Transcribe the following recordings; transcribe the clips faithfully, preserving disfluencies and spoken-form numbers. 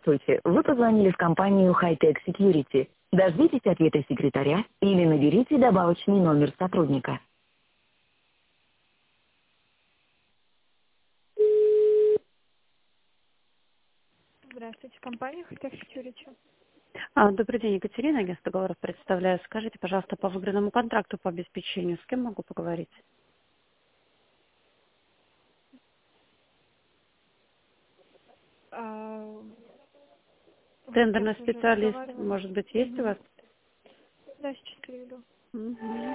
Здравствуйте, вы позвонили в компанию Hightech Security. Дождитесь ответа секретаря или наберите добавочный номер сотрудника. Здравствуйте, компания Hightech Security. А, добрый день, Екатерина, агентство договоров представляю. Скажите, пожалуйста, по выигранному контракту по обеспечению, с кем могу поговорить? А, вы Тендерный сейчас уже специалист, разговаривали? может быть, есть у Угу. вас? Да, сейчас переведу. Мгм.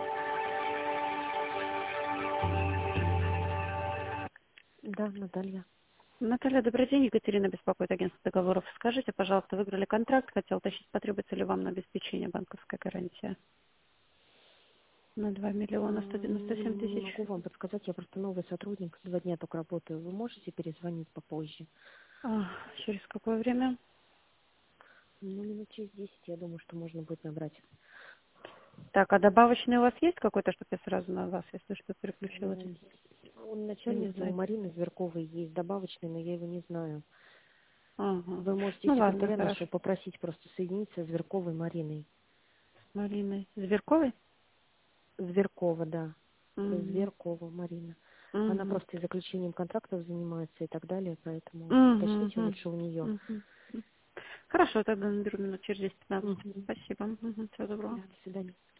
Да, Наталья. Наталья, добрый день, Екатерина беспокоит агентство договоров. Скажите, пожалуйста, выиграли контракт, хотел уточнить, потребуется ли вам на обеспечение банковская гарантия? На два миллиона сто девяносто семь М, Не тысяч. могу вам подсказать, я просто новый сотрудник, два дня только работаю. Вы можете перезвонить попозже? А, через какое время? Ну, минут через десять, я думаю, что можно будет набрать. Так, а добавочный у вас есть какой-то, чтобы я сразу на вас, если что, переключилась? М, Он Не начальница, у знаете. Марины Зверковой есть добавочный, но я его не знаю. Ага. Вы можете Ну ладно, секретаря хорошо. нашего попросить просто соединиться с Зверковой Мариной. С Мариной Зверковой? Зверкова, да. Угу. Зверкова Марина. Она Угу. просто и заключением контрактов занимается и так далее, поэтому Угу. уточните лучше у нее. Угу. Хорошо, тогда наберу минут через десять-пятнадцать. Мгм. Спасибо. Угу. Всего доброго. Да, до свидания.